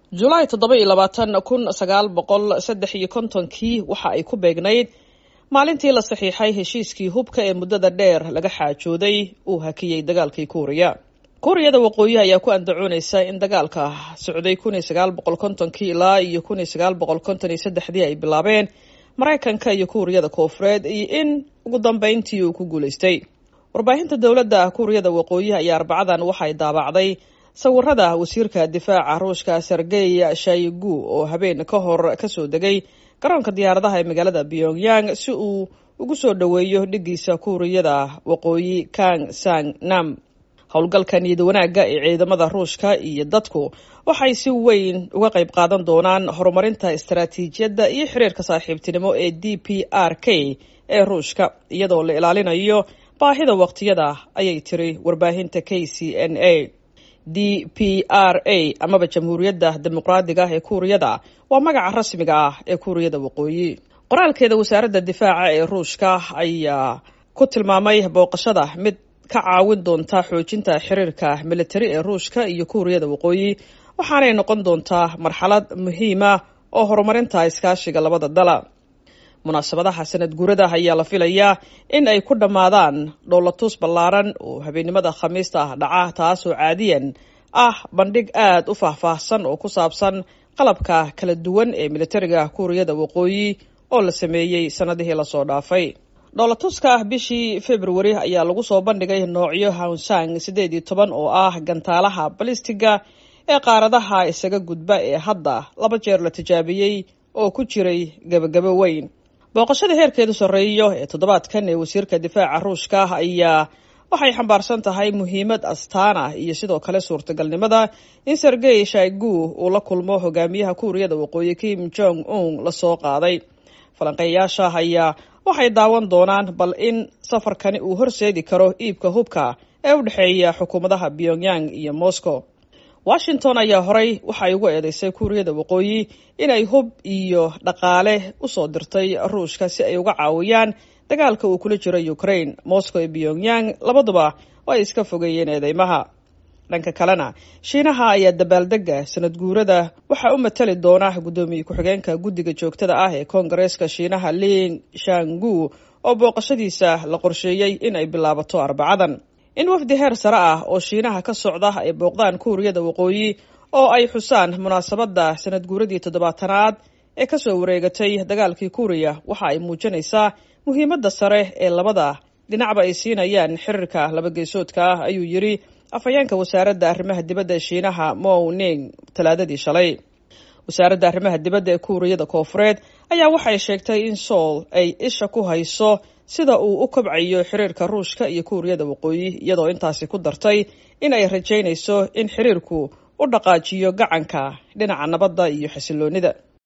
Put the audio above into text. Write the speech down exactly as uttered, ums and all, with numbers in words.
July toddoba iyo labaatan kun sagaal boqol saddex iyo kontonkii waxa ay ku beegnayd maalintii la saxiixay heshiiskii hubka ee muddada dheer laga xaajooday uu hakiyey dagaalkii Kuuriya. Kuuriyada Waqooyi ayaa ku andacoonaysa in dagaalka socday kun iyo sagaal boqol kontonkii ilaa iyo kun iyo sagaal boqol konton iyo saddexdii ay bilaabeen Mareykanka iyo Kuuriyada Koonfureed iyo in ugu dambeyntii uu ku guuleystay. Warbaahinta dowladda Kuuriyada Waqooyi ayaa Arbacadan waxay daabacday sawirada wasiirka difaaca Ruushka Sergey Shoigu oo habeen ka hor ka soo degay garoonka diyaaradaha ee magaalada Pyongyang si uu ugu soo dhaweeyo dhigiisa Kuuriyada Waqooyi Kang Sang-nam. Howlgalkan niyad wanaagga ee ciidamada Ruushka iyo dadku waxay si weyn uga qayb qaadan doonaan horumarinta istaraatiijiyadda iyo xiriirka saaxiibtinimo ee D P R K ee Ruushka iyadoo la ilaalinayo baahida waqtiyada ayay tiri warbaahinta K C N A. D P R A amaba Jamhuuriyadda Dimuqraadiga ee Kuuriyada waa magaca rasmiga ah ee Kuuriyada Waqooyi. Qoraalkeeda wasaaradda difaaca ee Ruushka ayaa ku tilmaamay booqashada mid ka caawin doonta xoojinta xiriirka militari ee Ruushka iyo Kuuriyada Waqooyi waxaanay noqon doontaa marxalad muhiim ah oo horumarinta iskaashiga labada dal. Munaasabadaha sanad guurada ayaa la filayaa in ay ku dhamaadaan dhoolatus ballaaran oo habeenimada Khamiista dhaca taasoo caadiyan ah bandhig aad u faahfaahsan oo ku saabsan qalabka kala duwan ee militariga Kuuriyada Waqooyi oo la sameeyay sanadihii la soo dhaafay. Dhoolatuska bishii February ayaa lagu soo bandhigay noocyo Hwasong sideed iyo toban oo ah gantaalaha balistiga ee qaaradaha isaga gudba ee hadda laba jeer la tijaabiyay oo ku jiray gabagabo weyn. Booqashada heerkeedu sareeyo ee toddobaadkan ee wasiirka difaaca Ruushka ayaa waxay xambaarsan tahay muhiimad astaan ah iyo sidoo kale suurtagalnimada in Sergey Shoigu uu la kulmo hogaamiyaha Kuuriyada Waqooyi Kim Jong Un la soo qaaday. Falanqeeyaasha ayaa waxay daawan doonaan bal in safarkani uu horseedi karo iibka hubka ee u dhexeeya xukuumadaha Pyongyang iyo Moscow. Washington ayaa horay waxay ugu eedeysay Kuuriyada Waqooyi inay hub iyo dhaqaale u soo dirtay Ruushka si ay uga caawiyaan dagaalka uu kula jiro Ukraine. Moscow iyo Pyongyang labaduba way iska fogeeyeen eedeymaha. Dhanka kalena Shiinaha ayaa dabaaldega sanad guurada waxa u matali doona gudoomiye ku-xigeenka guddiga joogtada ah ee Koongareeska Shiinaha Ling Shangu oo booqashadiisa la qorsheeyay in ay bilaabato Arbacadan. In wafdi heer sare ah oo Shiinaha ka socda ay booqdaan Kuuriyada Waqooyi oo ay xusaan munaasabadda sanad guuradii toddobaatanaad ee ka soo wareegatay dagaalkii Kuuriya waxa ay muujinaysaa muhiimadda sare ee labada dhinacba ay siinayaan xiriirka laba geesoodka ah ayuu yiri afhayeenka wasaaradda arrimaha dibadda ee Shiinaha Mao Ning talaadadii shalay. Wasaaradda arrimaha dibadda ee Kuuriyada Koonfureed ayaa waxay sheegtay in Seoul ay isha ku hayso sida uu u kobcayo xiriirka Ruushka iyo Kuuriyada Waqooyi iyadoo intaasi ku dartay in ay rajaynayso in xiriirku u dhaqaajiyo gacanka dhinaca nabadda iyo xasilloonida.